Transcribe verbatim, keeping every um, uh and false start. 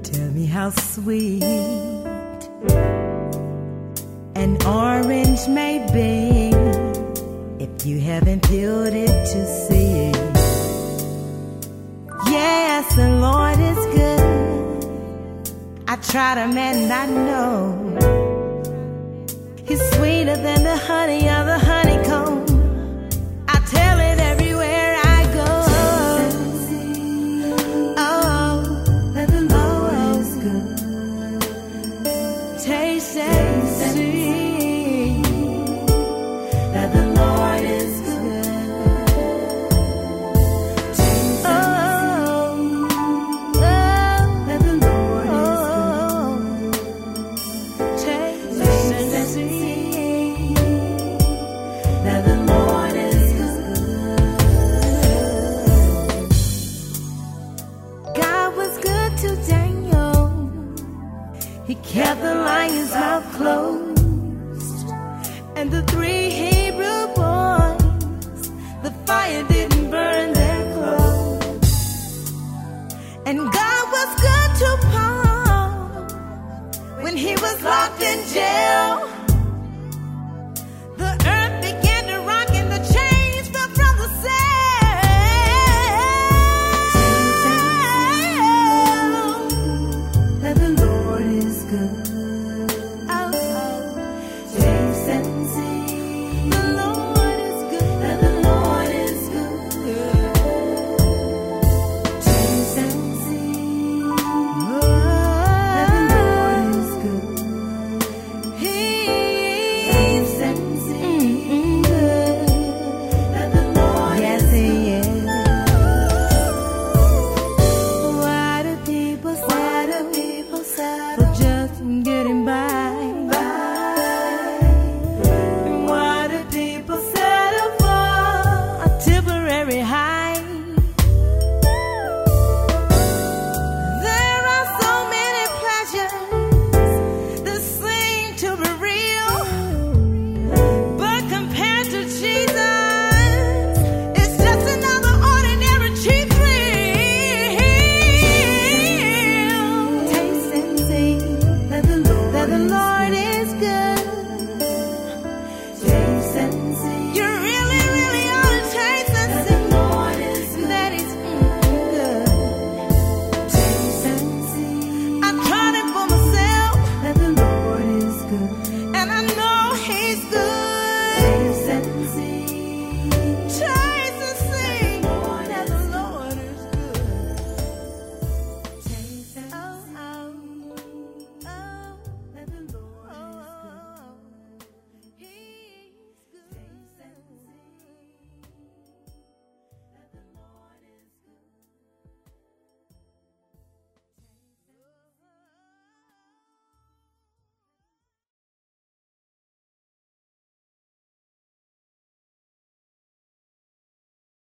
Tell me how sweet an orange may be if you haven't peeled it to see. Yes, the Lord is good. I tried him and I know he's sweeter than the honey of the honeycomb. I tell it everywhere I go. Oh, that the Lord is good. Taste and see that the Lord is good. Taste and see that the Lord is good. Taste and see that the Lord is good. God was good to Daniel. He kept the lion's mouth closed, and the three Hebrew boys, the fire didn't burn their clothes. And God was good to Paul when he was locked in jail. The earth began to rock and the chains fell from the sail. That the Lord is good. Oh, oh. Taste and see. The Lord is good. That the Lord is good. Taste and see. That the Lord is good. Taste and see. That the Lord yes, is good. He is. Why do people say? Why do people say?